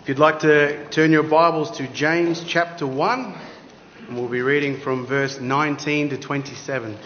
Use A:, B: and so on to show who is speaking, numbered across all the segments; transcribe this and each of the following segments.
A: If you'd like to turn your Bibles to James chapter 1, and we'll be reading from verse 19 to 27.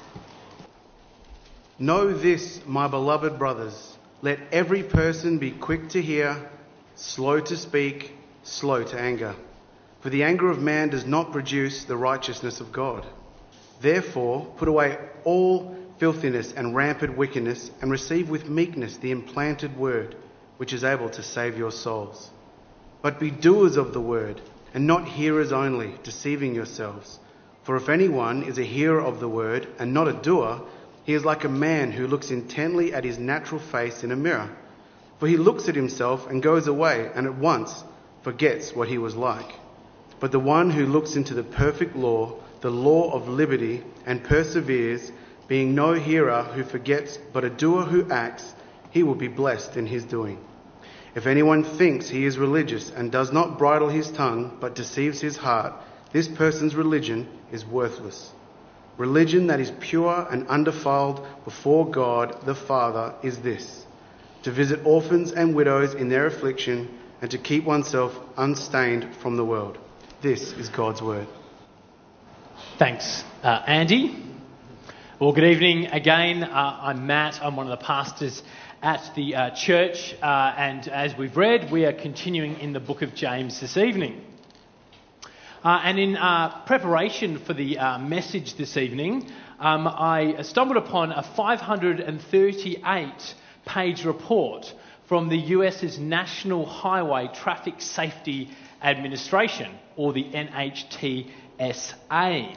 A: Know this, my beloved brothers, let every person be quick to hear, slow to speak, slow to anger. For the anger of man does not produce the righteousness of God. Therefore, put away all filthiness and rampant wickedness, and receive with meekness the implanted word, which is able to save your souls. But be doers of the word, and not hearers only, deceiving yourselves. For if anyone is a hearer of the word, and not a doer, he is like a man who looks intently at his natural face in a mirror. For he looks at himself and goes away, and at once forgets what he was like. But the one who looks into the perfect law, the law of liberty, and perseveres, being no hearer who forgets, but a doer who acts, he will be blessed in his doing. If anyone thinks he is religious and does not bridle his tongue, but deceives his heart, this person's religion is worthless. Religion that is pure and undefiled before God the Father is this: to visit orphans and widows in their affliction, and to keep oneself unstained from the world. This is God's word.
B: Thanks, Andy. Well, good evening again. I'm Matt. I'm one of the pastors at the church, and as we've read, we are continuing in the book of James this evening. And in preparation for the message this evening, I stumbled upon a 538-page report from the US's National Highway Traffic Safety Administration, or the NHTSA.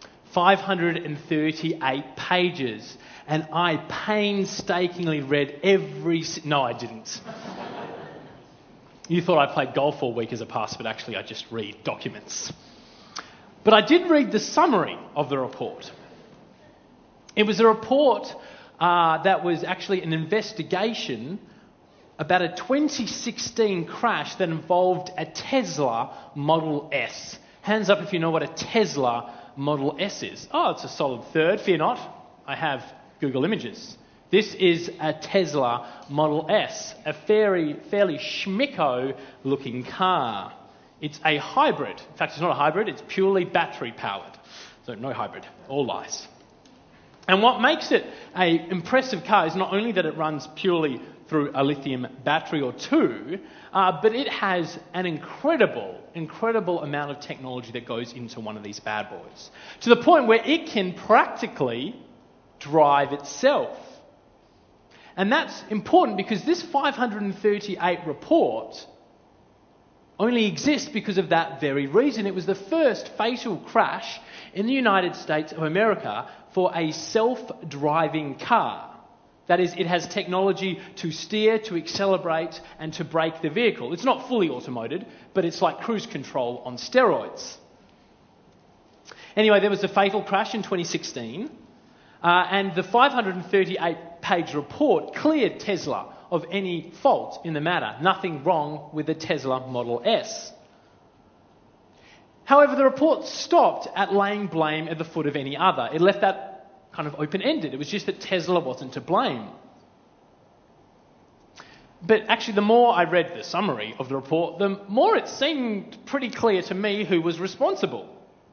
B: 538 pages, and I painstakingly read every... No, I didn't. You thought I played golf all week as a pastor, but actually I just read documents. But I did read the summary of the report. It was a report that was actually an investigation about a 2016 crash that involved a Tesla Model S. Hands up if you know what a Tesla Model S is. Oh, it's a solid third. Fear not. I have Google Images. This is a Tesla Model S, a fairly schmicko-looking car. It's a hybrid. In fact, it's not a hybrid. It's purely battery-powered. So no hybrid. All lies. And what makes it an impressive car is not only that it runs purely through a lithium battery or two, but it has an incredible amount of technology that goes into one of these bad boys, to the point where it can practically drive itself. And that's important because this 538 report only exists because of that very reason. It was the first fatal crash in the United States of America for a self-driving car. That is, it has technology to steer, to accelerate, and to brake the vehicle. It's not fully automated, but it's like cruise control on steroids. Anyway, there was a fatal crash in 2016, and the 538-page report cleared Tesla of any fault in the matter. Nothing wrong with the Tesla Model S. However, the report stopped at laying blame at the foot of any other. It left that kind of open-ended. It was just that Tesla wasn't to blame. But actually, the more I read the summary of the report, the more it seemed pretty clear to me who was responsible.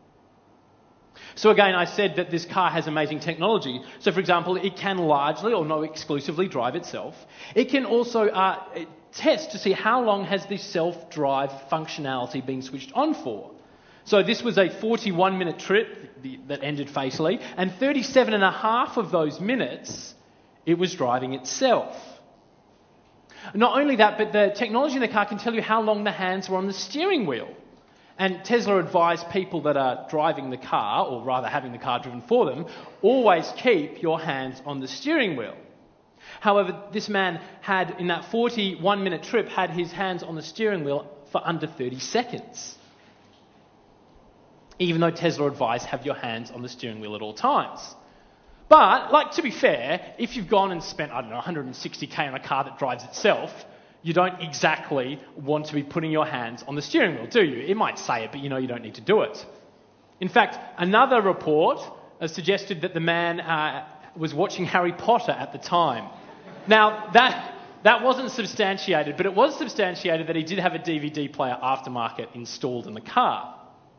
B: So again, I said that this car has amazing technology. So for example, it can largely or not exclusively drive itself. It can also test to see how long has this self-drive functionality been switched on for. So this was a 41-minute trip that ended fatally, and 37 and a half of those minutes, it was driving itself. Not only that, but the technology in the car can tell you how long the hands were on the steering wheel. And Tesla advised people that are driving the car, or rather having the car driven for them, always keep your hands on the steering wheel. However, this man had, in that 41-minute trip, had his hands on the steering wheel for under 30 seconds. Even though Tesla advised have your hands on the steering wheel at all times. But, to be fair, if you've gone and spent, 160k on a car that drives itself, you don't exactly want to be putting your hands on the steering wheel, do you? It might say it, but you don't need to do it. In fact, another report suggested that the man was watching Harry Potter at the time. Now, that That wasn't substantiated, but it was substantiated that he did have a DVD player aftermarket installed in the car.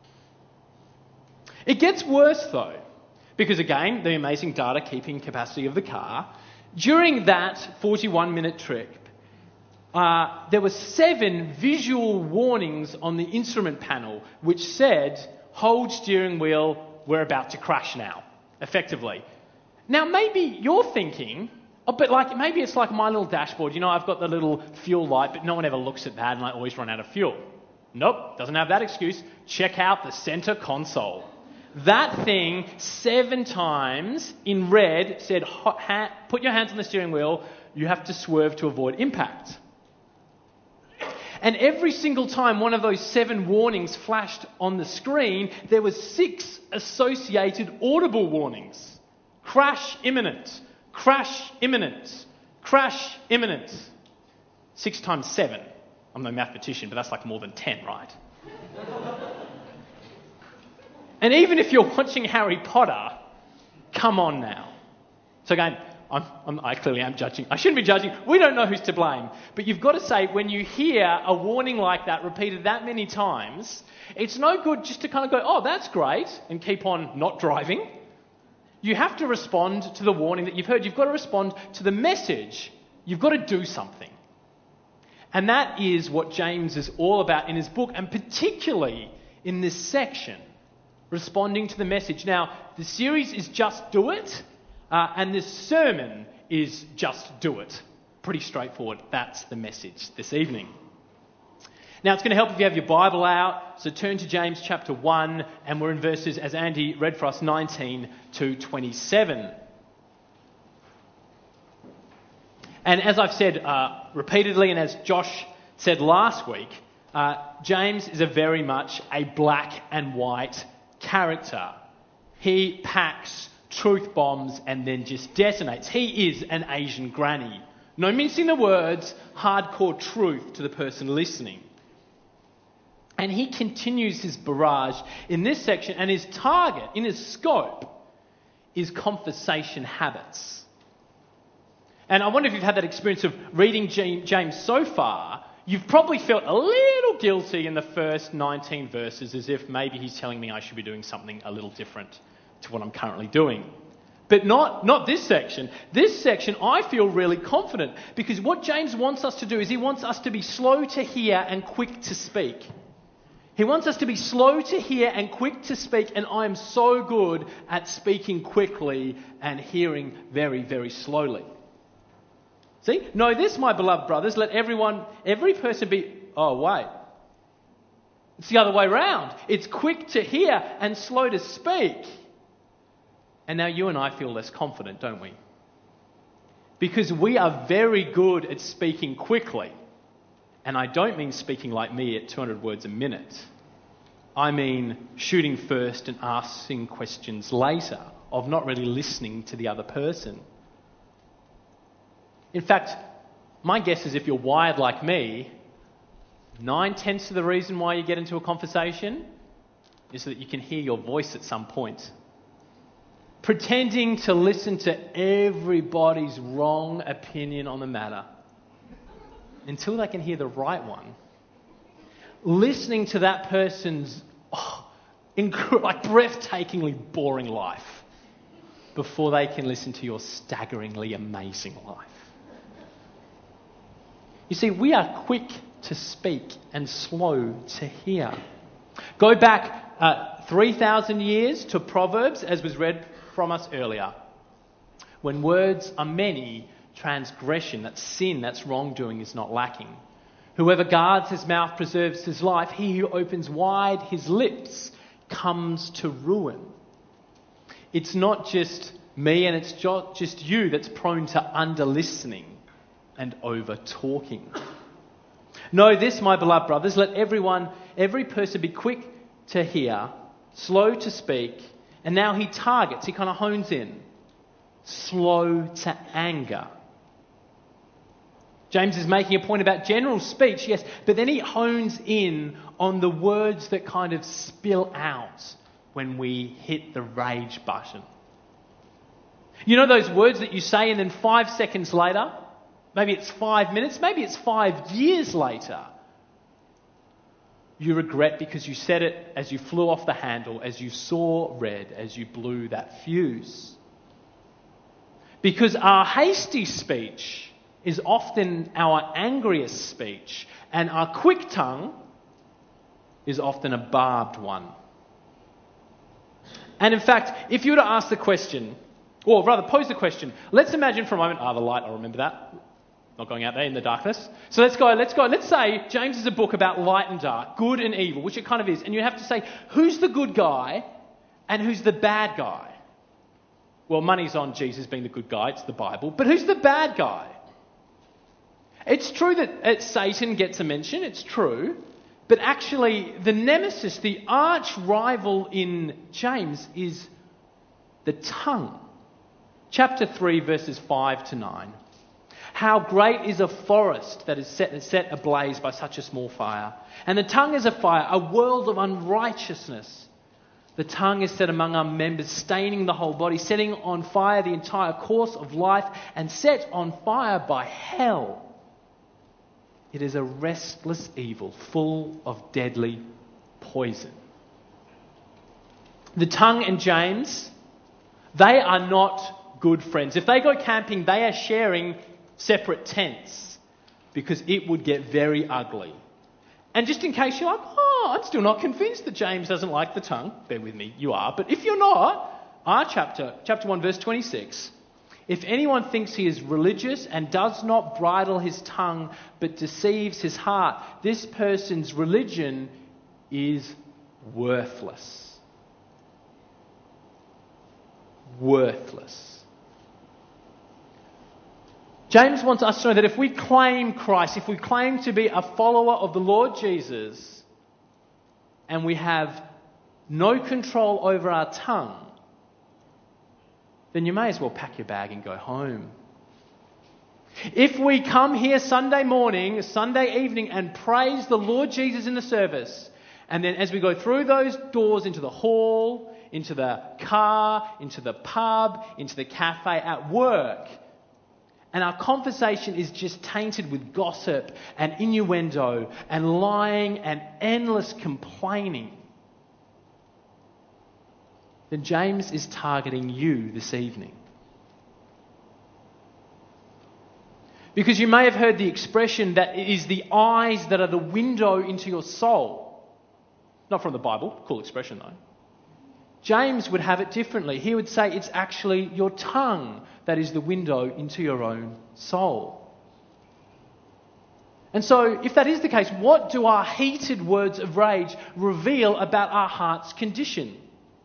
B: It gets worse though, because again, the amazing data keeping capacity of the car. During that 41-minute trip, there were 7 visual warnings on the instrument panel which said, hold steering wheel, we're about to crash now, effectively. Now maybe you're thinking, but maybe it's like my little dashboard. I've got the little fuel light, but no one ever looks at that and I always run out of fuel. Nope, doesn't have that excuse. Check out the center console. That thing 7 times in red said, put your hands on the steering wheel, you have to swerve to avoid impact. And every single time one of those 7 warnings flashed on the screen, there was 6 associated audible warnings. Crash imminent, crash imminent, crash imminent. 6 times 7. I'm no mathematician, but that's like more than 10, right? And even if you're watching Harry Potter, come on now. So again, I clearly am judging. I shouldn't be judging. We don't know who's to blame. But you've got to say, when you hear a warning like that repeated that many times, it's no good just to kind of go, oh, that's great, and keep on not driving. You have to respond to the warning that you've heard. You've got to respond to the message. You've got to do something. And that is what James is all about in his book, and particularly in this section. Responding to the message. Now, the series is Just Do It, and this sermon is Just Do It. Pretty straightforward. That's the message this evening. Now, it's going to help if you have your Bible out, so turn to James chapter 1, and we're in verses, as Andy read for us, 19 to 27. And as I've said repeatedly, and as Josh said last week, James is very much a black and white character. He packs truth bombs and then just detonates. He is an Asian granny. No mincing the words, hardcore truth to the person listening. And he continues his barrage in this section, and his target, in his scope, is conversation habits. And I wonder if you've had that experience of reading James so far. You've probably felt a little guilty in the first 19 verses, as if maybe he's telling me I should be doing something a little different to what I'm currently doing. But not this section. This section I feel really confident, because what James wants us to do is he wants us to be slow to hear and quick to speak. He wants us to be slow to hear and quick to speak, and I'm so good at speaking quickly and hearing very, very slowly. See? Know this, my beloved brothers, let every person be... Oh, wait. It's the other way round. It's quick to hear and slow to speak. And now you and I feel less confident, don't we? Because we are very good at speaking quickly. And I don't mean speaking like me at 200 words a minute. I mean shooting first and asking questions later, of not really listening to the other person. In fact, my guess is if you're wired like me, 9/10 of the reason why you get into a conversation is that you can hear your voice at some point. Pretending to listen to everybody's wrong opinion on the matter until they can hear the right one. Listening to that person's breathtakingly boring life before they can listen to your staggeringly amazing life. You see, we are quick to speak and slow to hear. Go back 3,000 years to Proverbs, as was read from us earlier. When words are many, transgression, that's sin, that's wrongdoing, is not lacking. Whoever guards his mouth preserves his life. He who opens wide his lips comes to ruin. It's not just me and it's just you that's prone to under-listening and over-talking. Know this, my beloved brothers, let every person be quick to hear, slow to speak, and now he targets, he kind of hones in, slow to anger. James is making a point about general speech, yes, but then he hones in on the words that kind of spill out when we hit the rage button. You know those words that you say and then 5 seconds later, maybe it's 5 minutes, maybe it's 5 years later, you regret because you said it as you flew off the handle, as you saw red, as you blew that fuse. Because our hasty speech is often our angriest speech, and our quick tongue is often a barbed one. And in fact, if you were to ask the question, or rather pose the question, let's imagine for a moment, the light, I'll remember that. Not going out there in the darkness. So let's go. Let's say James is a book about light and dark, good and evil, which it kind of is. And you have to say, who's the good guy and who's the bad guy? Well, money's on Jesus being the good guy. It's the Bible. But who's the bad guy? It's true that Satan gets a mention. It's true. But actually, the nemesis, the arch rival in James is the tongue. Chapter 3, verses 5 to 9. How great is a forest that is set ablaze by such a small fire. And the tongue is a fire, a world of unrighteousness. The tongue is set among our members, staining the whole body, setting on fire the entire course of life, and set on fire by hell. It is a restless evil, full of deadly poison. The tongue and James, they are not good friends. If they go camping, they are sharing separate tents, because it would get very ugly. And just in case you're like, I'm still not convinced that James doesn't like the tongue, bear with me, you are. But if you're not, our chapter 1, verse 26, if anyone thinks he is religious and does not bridle his tongue but deceives his heart, this person's religion is worthless. Worthless. James wants us to know that if we claim Christ, if we claim to be a follower of the Lord Jesus, and we have no control over our tongue, then you may as well pack your bag and go home. If we come here Sunday morning, Sunday evening, and praise the Lord Jesus in the service, and then as we go through those doors into the hall, into the car, into the pub, into the cafe, at work, and our conversation is just tainted with gossip and innuendo and lying and endless complaining, then James is targeting you this evening. Because you may have heard the expression that it is the eyes that are the window into your soul. Not from the Bible, cool expression though. James would have it differently. He would say it's actually your tongue that is the window into your own soul. And so, if that is the case, what do our heated words of rage reveal about our heart's condition?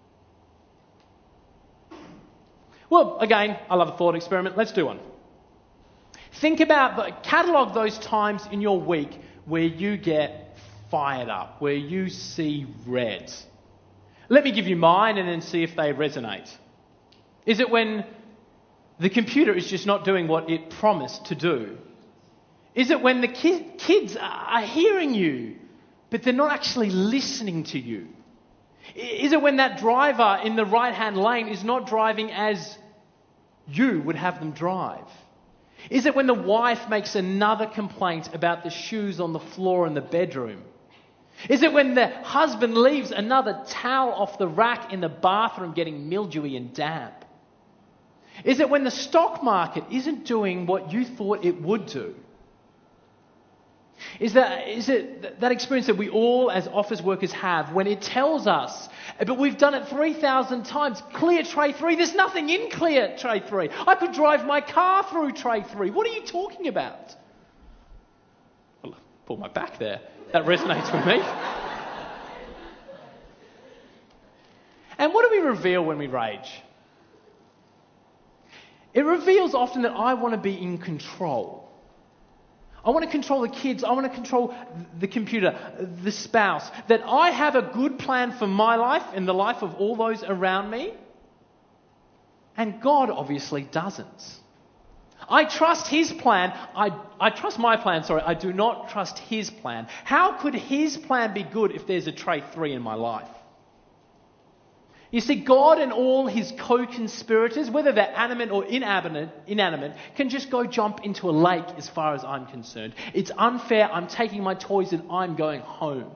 B: Well, again, I love a thought experiment. Let's do one. Think about, catalogue those times in your week where you get fired up, where you see red. Let me give you mine and then see if they resonate. Is it when the computer is just not doing what it promised to do? Is it when the kids are hearing you, but they're not actually listening to you? Is it when that driver in the right-hand lane is not driving as you would have them drive? Is it when the wife makes another complaint about the shoes on the floor in the bedroom? Is it when the husband leaves another towel off the rack in the bathroom getting mildewy and damp? Is it when the stock market isn't doing what you thought it would do? Is it that experience that we all as office workers have when it tells us, but we've done it 3,000 times, clear tray 3, there's nothing in clear tray 3. I could drive my car through tray 3. What are you talking about? Well, I pulled my back there. That resonates with me. And what do we reveal when we rage? It reveals often that I want to be in control. I want to control the kids. I want to control the computer, the spouse. That I have a good plan for my life and the life of all those around me. And God obviously doesn't. I trust His plan. I trust my plan, I do not trust His plan. How could His plan be good if there's a tray 3 in my life? You see, God and all his co-conspirators, whether they're animate or inanimate, can just go jump into a lake as far as I'm concerned. It's unfair. I'm taking my toys and I'm going home.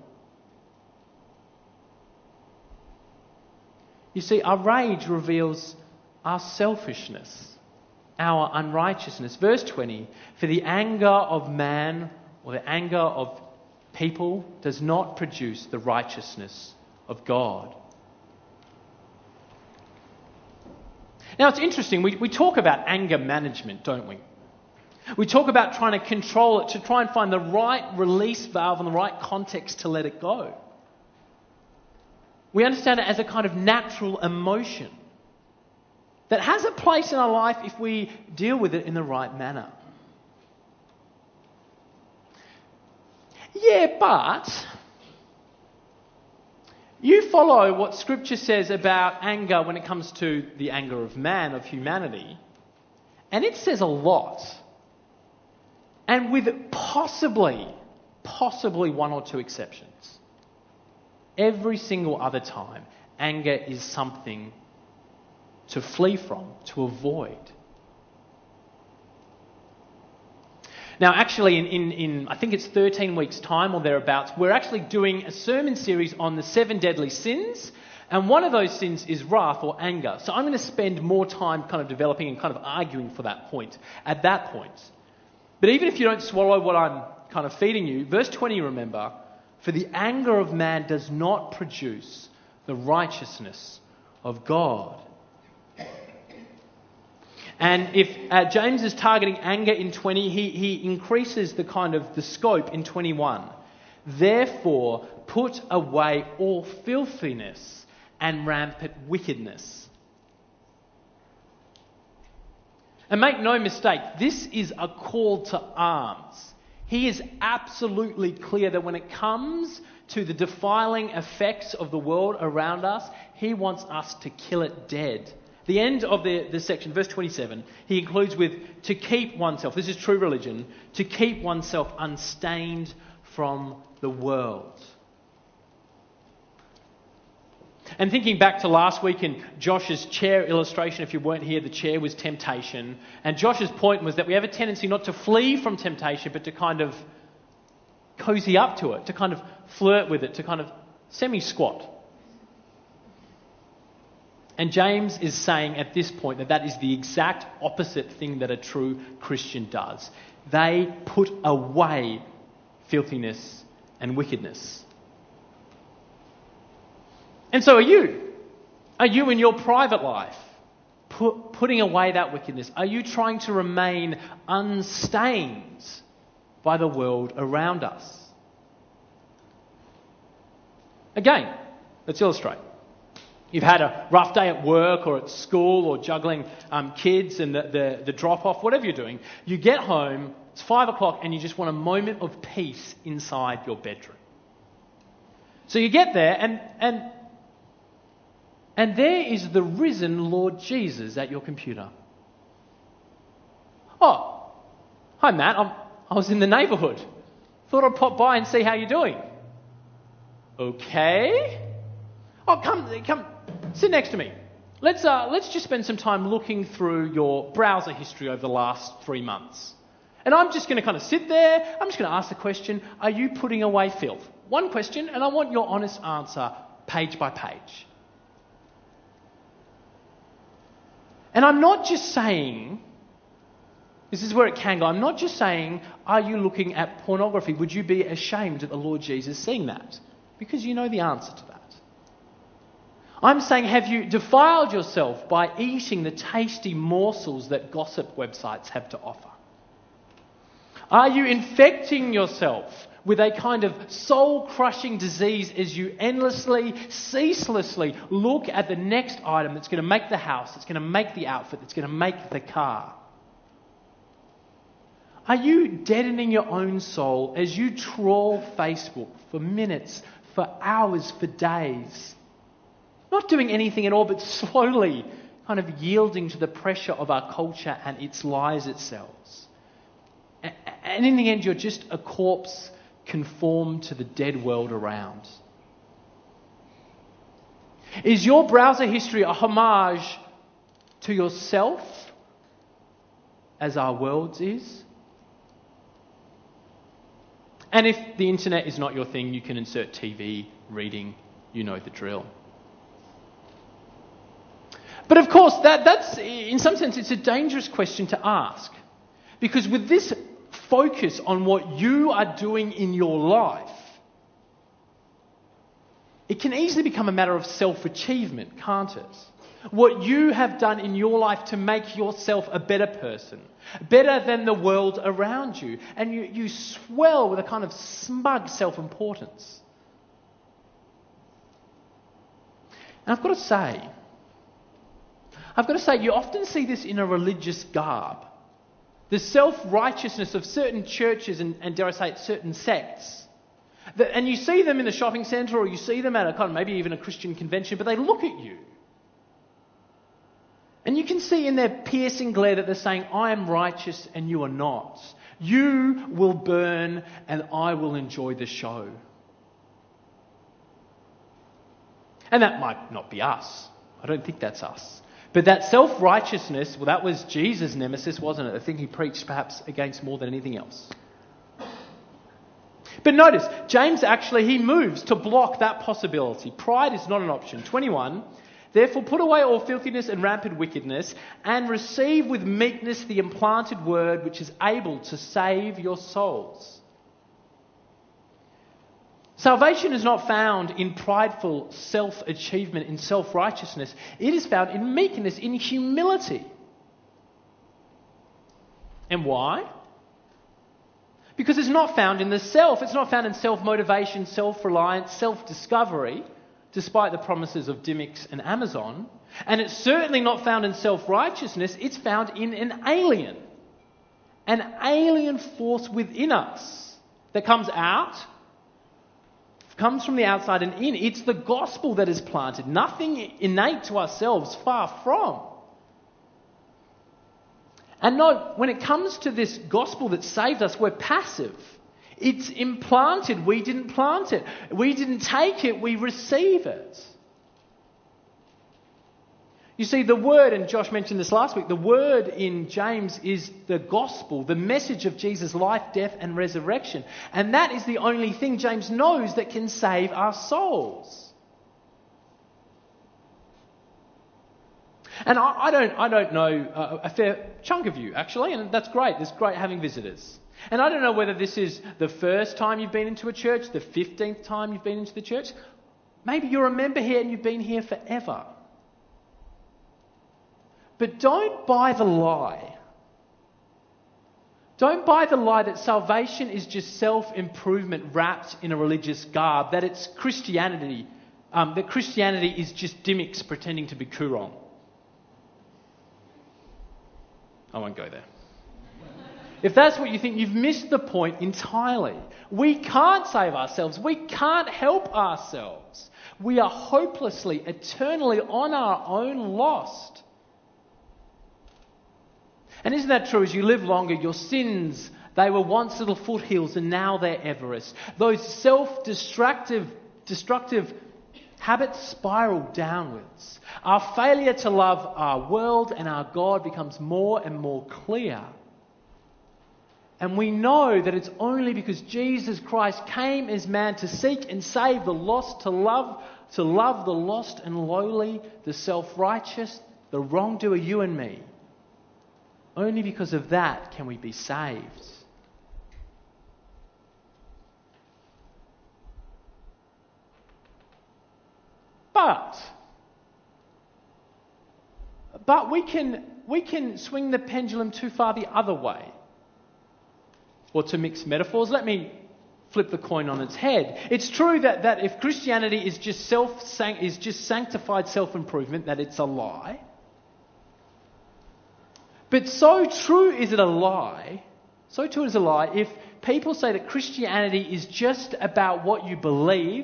B: You see, our rage reveals our selfishness, our unrighteousness. Verse 20, for the anger of man or the anger of people does not produce the righteousness of God. Now it's interesting, we talk about anger management, don't we? We talk about trying to control it, to try and find the right release valve and the right context to let it go. We understand it as a kind of natural emotion that has a place in our life if we deal with it in the right manner. Yeah, but you follow what Scripture says about anger when it comes to the anger of man, of humanity, and it says a lot. And with possibly one or two exceptions. Every single other time, anger is something to flee from, to avoid. Now, actually, in I think it's 13 weeks' time or thereabouts, we're actually doing a sermon series on the 7 deadly sins, and one of those sins is wrath or anger. So I'm going to spend more time kind of developing and kind of arguing for that point, at that point. But even if you don't swallow what I'm kind of feeding you, verse 20, remember, for the anger of man does not produce the righteousness of God. And if James is targeting anger in 20, he increases the kind of the scope in 21. Therefore, put away all filthiness and rampant wickedness. And make no mistake, this is a call to arms. He is absolutely clear that when it comes to the defiling effects of the world around us, he wants us to kill it dead. The end of this section, verse 27, he concludes with, to keep oneself, this is true religion, to keep oneself unstained from the world. And thinking back to last week in Josh's chair illustration, if you weren't here, the chair was temptation. And Josh's point was that we have a tendency not to flee from temptation, but to kind of cozy up to it, to kind of flirt with it, to kind of semi-squat. And James is saying at this point that that is the exact opposite thing that a true Christian does. They put away filthiness and wickedness. And so are you. Are you in your private life putting away that wickedness? Are you trying to remain unstained by the world around us? Again, let's illustrate. You've had a rough day at work or at school or juggling kids and the drop-off, whatever you're doing. You get home, it's 5 o'clock, and you just want a moment of peace inside your bedroom. So you get there and there is the risen Lord Jesus at your computer. Oh, hi Matt, I was in the neighbourhood. Thought I'd pop by and see how you're doing. Okay. Oh, come, sit next to me. Let's just spend some time looking through your browser history over the last 3 months. And I'm just going to kind of sit there. I'm just going to ask the question, are you putting away filth? One question, and I want your honest answer page by page. And I'm not just saying, this is where it can go, I'm not just saying, are you looking at pornography? Would you be ashamed at the Lord Jesus seeing that? Because you know the answer to that. I'm saying, have you defiled yourself by eating the tasty morsels that gossip websites have to offer? Are you infecting yourself with a kind of soul-crushing disease as you endlessly, ceaselessly look at the next item that's going to make the house, that's going to make the outfit, that's going to make the car? Are you deadening your own soul as you trawl Facebook for minutes, for hours, for days? Not doing anything at all, but slowly kind of yielding to the pressure of our culture and its lies itself. And in the end, you're just a corpse conformed to the dead world around. Is your browser history a homage to yourself, as our world's is? And if the internet is not your thing, you can insert TV, reading, you know the drill. But of course, that's in some sense, it's a dangerous question to ask. Because with this focus on what you are doing in your life, it can easily become a matter of self-achievement, can't it? What you have done in your life to make yourself a better person, better than the world around you. And you swell with a kind of smug self-importance. And I've got to say, you often see this in a religious garb. The self-righteousness of certain churches and dare I say it, certain sects. And you see them in the shopping centre, or you see them at a kind of maybe even a Christian convention, but they look at you. And you can see in their piercing glare that they're saying, I am righteous and you are not. You will burn and I will enjoy the show. And that might not be us. I don't think that's us. But that self-righteousness, well, that was Jesus' nemesis, wasn't it? The thing he preached perhaps against more than anything else. But notice, James actually, he moves to block that possibility. Pride is not an option. 21, therefore put away all filthiness and rampant wickedness, and receive with meekness the implanted word which is able to save your souls. Salvation is not found in prideful self-achievement, in self-righteousness. It is found in meekness, in humility. And why? Because it's not found in the self. It's not found in self-motivation, self-reliance, self-discovery, despite the promises of Dymocks and Amazon. And it's certainly not found in self-righteousness. It's found in an alien force within us that comes from the outside and in. It's the gospel that is planted. Nothing innate to ourselves, far from. And note, when it comes to this gospel that saved us, we're passive. It's implanted. We didn't plant it. We didn't take it. We receive it. You see, the word, and Josh mentioned this last week, the word in James is the gospel, the message of Jesus' life, death and resurrection. And that is the only thing James knows that can save our souls. And I don't know a fair chunk of you, actually, and that's great. It's great having visitors. And I don't know whether this is the first time you've been into a church, the 15th time you've been into the church. Maybe you're a member here and you've been here forever. But don't buy the lie. Don't buy the lie that salvation is just self-improvement wrapped in a religious garb, that it's Christianity, that Christianity is just Dymocks pretending to be Coorong. I won't go there. If that's what you think, you've missed the point entirely. We can't save ourselves. We can't help ourselves. We are hopelessly, eternally on our own lost. And isn't that true? As you live longer, your sins, they were once little foothills and now they're Everest. Those self-destructive habits spiral downwards. Our failure to love our world and our God becomes more and more clear. And we know that it's only because Jesus Christ came as man to seek and save the lost, to love the lost and lowly, the self-righteous, the wrongdoer, you and me. Only because of that can we be saved. But we can swing the pendulum too far the other way. Or to mix metaphors, let me flip the coin on its head. It's true that if Christianity is just sanctified self-improvement, that it's a lie. But so true is it a lie, if people say that Christianity is just about what you believe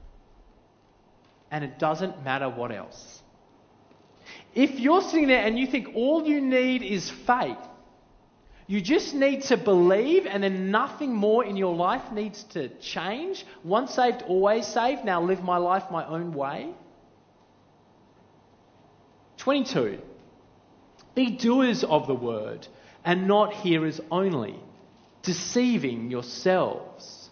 B: and it doesn't matter what else. If you're sitting there and you think all you need is faith, you just need to believe and then nothing more in your life needs to change. Once saved, always saved. Now live my life my own way. 22. Be doers of the word and not hearers only, deceiving yourselves.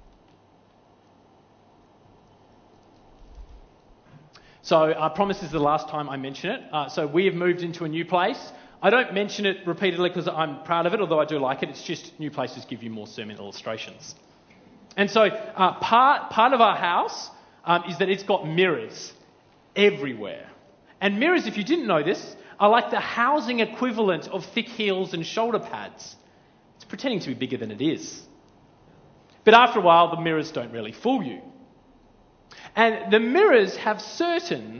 B: So I promise this is the last time I mention it. So we have moved into a new place. I don't mention it repeatedly because I'm proud of it, although I do like it. It's just new places give you more sermon illustrations. And so part of our house is that it's got mirrors everywhere. And mirrors, if you didn't know this, are like the housing equivalent of thick heels and shoulder pads. It's pretending to be bigger than it is. But after a while, the mirrors don't really fool you. And the mirrors have certain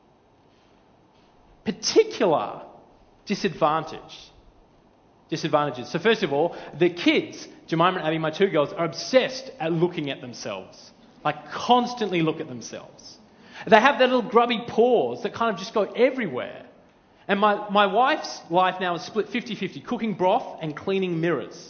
B: particular disadvantages. So first of all, the kids, Jemima and Abby, my two girls, are obsessed at looking at themselves. Like constantly look at themselves. They have their little grubby paws that kind of just go everywhere. And my wife's life now is split 50-50, cooking broth and cleaning mirrors.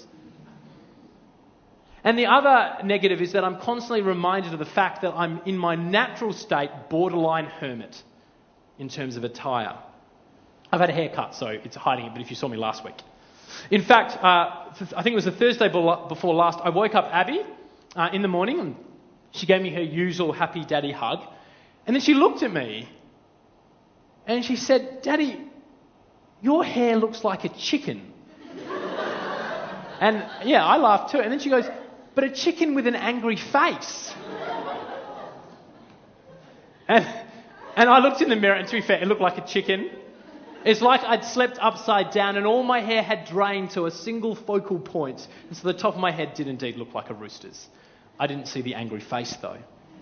B: And the other negative is that I'm constantly reminded of the fact that I'm in my natural state borderline hermit in terms of attire. I've had a haircut, so it's hiding it, but if you saw me last week. In fact, I think it was the Thursday before last, I woke up Abby in the morning and she gave me her usual happy daddy hug. And then she looked at me and she said, "Daddy, your hair looks like a chicken." And yeah, I laughed too. And then she goes, "But a chicken with an angry face." And I looked in the mirror, and to be fair, it looked like a chicken. It's like I'd slept upside down and all my hair had drained to a single focal point. And so the top of my head did indeed look like a rooster's. I didn't see the angry face though.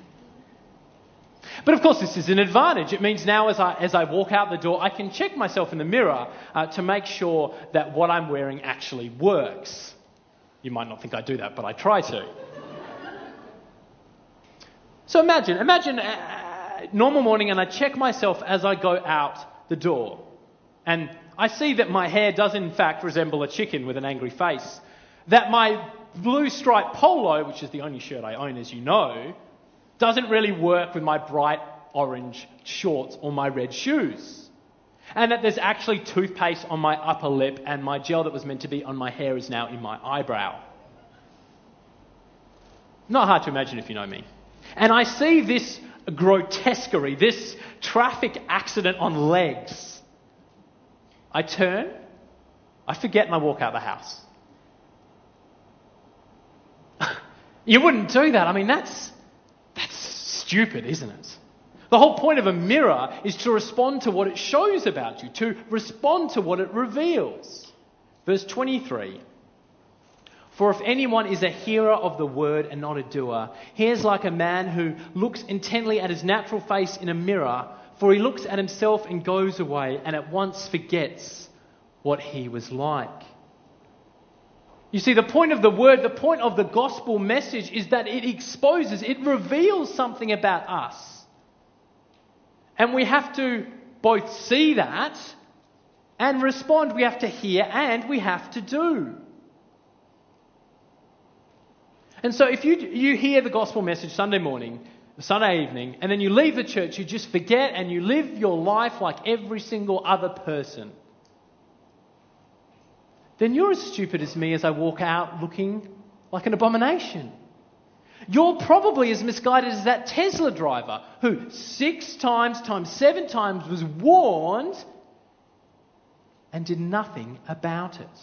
B: But of course this is an advantage. It means now as I walk out the door, I can check myself in the mirror to make sure that what I'm wearing actually works. You might not think I do that, but I try to. So imagine a normal morning and I check myself as I go out the door. And I see that my hair does in fact resemble a chicken with an angry face. That my blue striped polo, which is the only shirt I own as you know, doesn't really work with my bright orange shorts or my red shoes. And that there's actually toothpaste on my upper lip and my gel that was meant to be on my hair is now in my eyebrow. Not hard to imagine if you know me. And I see this grotesquerie, this traffic accident on legs. I turn, I forget and I walk out the house. You wouldn't do that. I mean, that's stupid, isn't it? The whole point of a mirror is to respond to what it shows about you, to respond to what it reveals. Verse 23. For if anyone is a hearer of the word and not a doer, he is like a man who looks intently at his natural face in a mirror, for he looks at himself and goes away and at once forgets what he was like. You see, the point of the word, the point of the gospel message is that it exposes, it reveals something about us. And we have to both see that and respond. We have to hear and we have to do. And so if you hear the gospel message Sunday morning, Sunday evening, and then you leave the church, you just forget and you live your life like every single other person, then you're as stupid as me as I walk out looking like an abomination. You're probably as misguided as that Tesla driver who 6 times 7 times was warned and did nothing about it.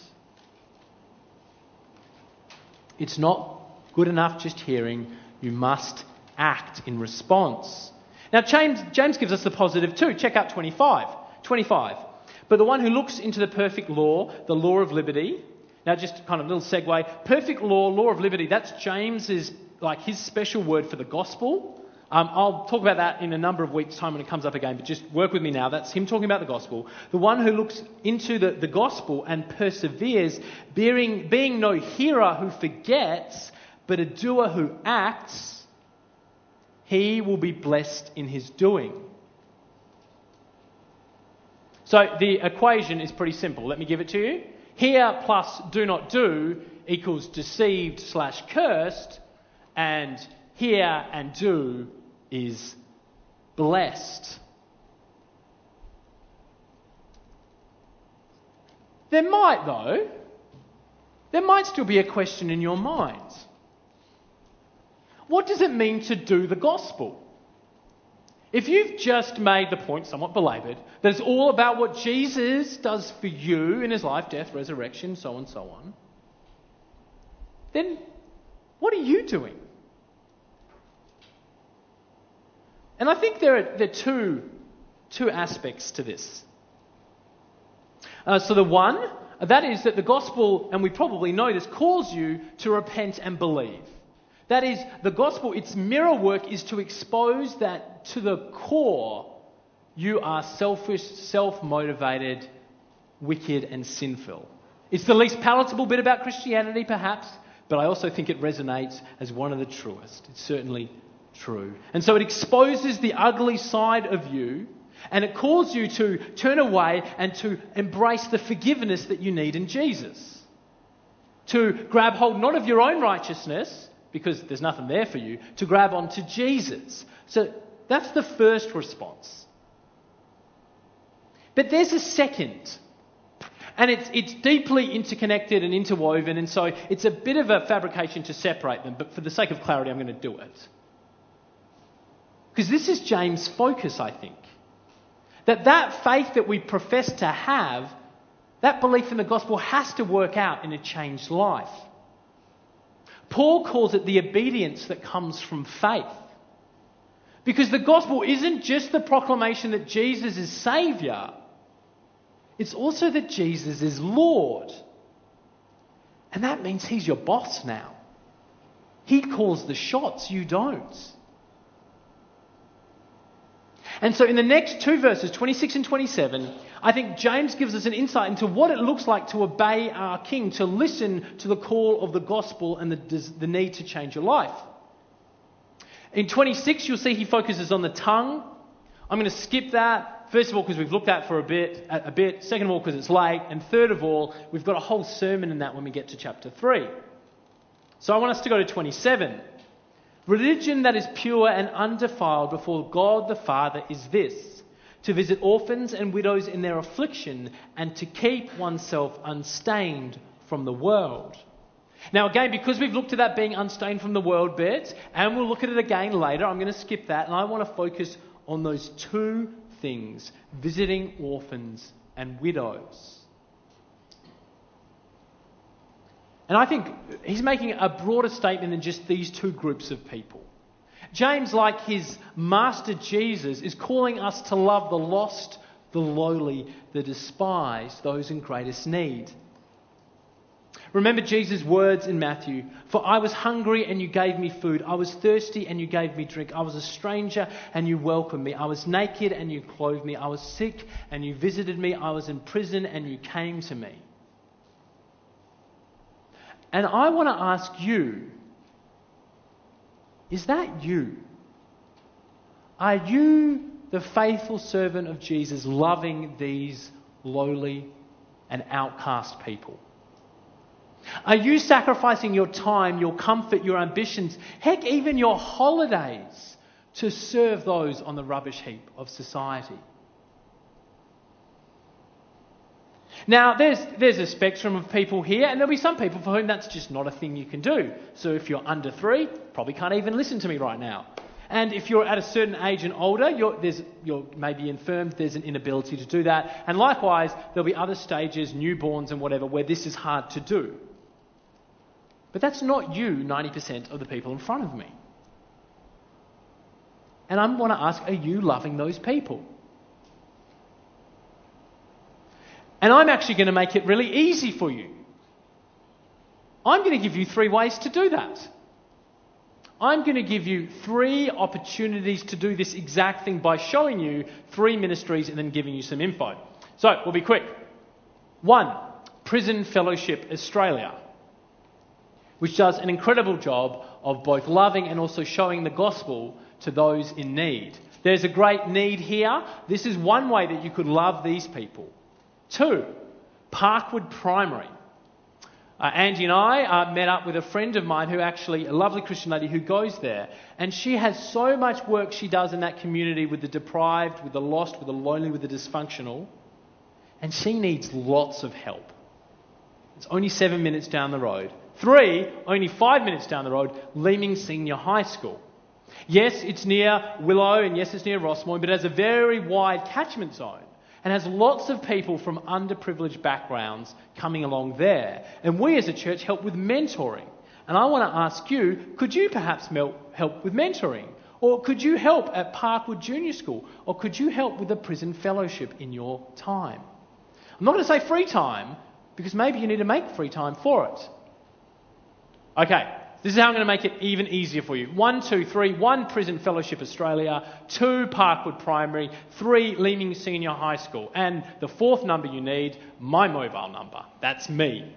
B: It's not good enough just hearing. You must act in response. Now James gives us the positive too. Check out 25. But the one who looks into the perfect law, the law of liberty. Now just kind of a little segue. Perfect law of liberty. That's James's, like his special word for the gospel. I'll talk about that in a number of weeks' time when it comes up again, but just work with me now. That's him talking about the gospel. The one who looks into the gospel and perseveres, being no hearer who forgets, but a doer who acts, he will be blessed in his doing. So the equation is pretty simple. Let me give it to you. Hear plus do not do equals deceived/cursed, and hear and do is blessed. There might still be a question in your minds. What does it mean to do the gospel? If you've just made the point, somewhat belabored, that it's all about what Jesus does for you in his life, death, resurrection, so on and so on, then what are you doing? And I think there are two aspects to this. So the one, that is that the gospel, and we probably know this, calls you to repent and believe. That is, the gospel, its mirror work is to expose that to the core you are selfish, self-motivated, wicked and sinful. It's the least palatable bit about Christianity, perhaps, but I also think it resonates as one of the truest. It's certainly true. And so it exposes the ugly side of you, and it calls you to turn away and to embrace the forgiveness that you need in Jesus. To grab hold not of your own righteousness, because there's nothing there for you, to grab onto Jesus. So that's the first response. But there's a second. And it's deeply interconnected and interwoven, and so it's a bit of a fabrication to separate them, but for the sake of clarity, I'm going to do it. Because this is James' focus, I think. That faith that we profess to have, that belief in the gospel has to work out in a changed life. Paul calls it the obedience that comes from faith. Because the gospel isn't just the proclamation that Jesus is Saviour. It's also that Jesus is Lord. And that means he's your boss now. He calls the shots, you don't. And so in the next two verses, 26 and 27, I think James gives us an insight into what it looks like to obey our King, to listen to the call of the gospel and the need to change your life. In 26, you'll see he focuses on the tongue. I'm going to skip that. First of all, because we've looked at it for a bit. Second of all, because it's late. And third of all, we've got a whole sermon in that when we get to chapter 3. So I want us to go to 27. Religion that is pure and undefiled before God the Father is this: to visit orphans and widows in their affliction and to keep oneself unstained from the world. Now again, because we've looked at that being unstained from the world bit, and we'll look at it again later, I'm going to skip that, and I want to focus on those two things: visiting orphans and widows. And I think he's making a broader statement than just these two groups of people. James, like his master Jesus, is calling us to love the lost, the lowly, the despised, those in greatest need. Remember Jesus' words in Matthew: "For I was hungry and you gave me food. I was thirsty and you gave me drink. I was a stranger and you welcomed me. I was naked and you clothed me. I was sick and you visited me. I was in prison and you came to me." And I want to ask you, is that you? Are you the faithful servant of Jesus, loving these lowly and outcast people? Are you sacrificing your time, your comfort, your ambitions, heck, even your holidays to serve those on the rubbish heap of society? Now, there's a spectrum of people here, and there'll be some people for whom that's just not a thing you can do. So if you're under 3, probably can't even listen to me right now. And if you're at a certain age and older, you're maybe infirmed, there's an inability to do that. And likewise, there'll be other stages, newborns and whatever, where this is hard to do. But that's not you, 90% of the people in front of me. And I want to ask, are you loving those people? And I'm actually going to make it really easy for you. I'm going to give you 3 ways to do that. I'm going to give you 3 opportunities to do this exact thing by showing you 3 ministries and then giving you some info. So, we'll be quick. 1, Prison Fellowship Australia, which does an incredible job of both loving and also showing the gospel to those in need. There's a great need here. This is one way that you could love these people. 2, Parkwood Primary. Angie and I met up with a friend of mine who actually, a lovely Christian lady who goes there, and she has so much work she does in that community with the deprived, with the lost, with the lonely, with the dysfunctional, and she needs lots of help. It's only 7 minutes down the road. 3, only 5 minutes down the road, Leeming Senior High School. Yes, it's near Willow, and yes, it's near Rossmoor, but it has a very wide catchment zone and has lots of people from underprivileged backgrounds coming along there. And we as a church help with mentoring. And I want to ask you, could you perhaps help with mentoring? Or could you help at Parkwood Junior School? Or could you help with the prison fellowship in your time? I'm not going to say free time, because maybe you need to make free time for it. Okay, this is how I'm going to make it even easier for you. 1, 2, 3, 1 Prison Fellowship Australia, 2 Parkwood Primary, 3 Leeming Senior High School. And the 4th number you need, my mobile number. That's me.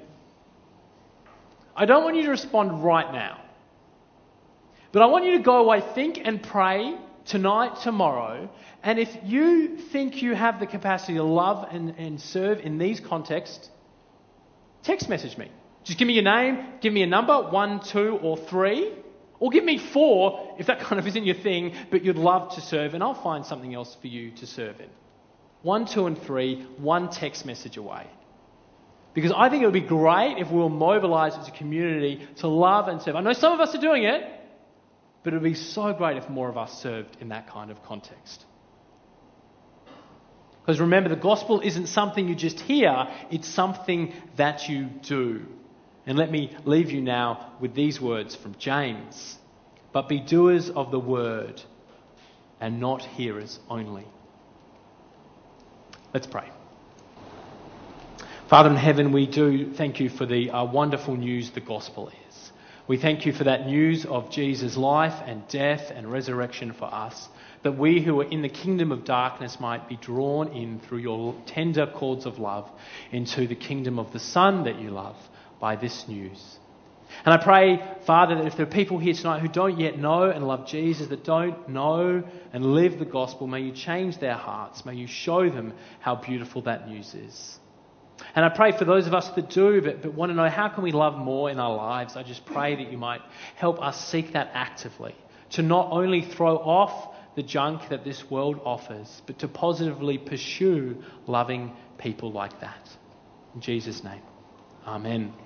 B: I don't want you to respond right now. But I want you to go away, think and pray tonight, tomorrow. And if you think you have the capacity to love and serve in these contexts, text message me. Just give me your name, give me a number, 1, 2 or 3. Or give me 4 if that kind of isn't your thing, but you'd love to serve, and I'll find something else for you to serve in. 1, 2 and 3, 1 text message away. Because I think it would be great if we were mobilised as a community to love and serve. I know some of us are doing it, but it would be so great if more of us served in that kind of context. Because remember, the gospel isn't something you just hear, it's something that you do. And let me leave you now with these words from James. But be doers of the word and not hearers only. Let's pray. Father in heaven, we do thank you for the wonderful news the gospel is. We thank you for that news of Jesus' life and death and resurrection for us, that we who are in the kingdom of darkness might be drawn in through your tender cords of love into the kingdom of the Son that you love by this news. And I pray, Father, that if there are people here tonight who don't yet know and love Jesus, that don't know and live the gospel, may you change their hearts. May you show them how beautiful that news is. And I pray for those of us that do, but want to know how can we love more in our lives. I just pray that you might help us seek that actively, to not only throw off the junk that this world offers, but to positively pursue loving people like that. In Jesus' name, amen.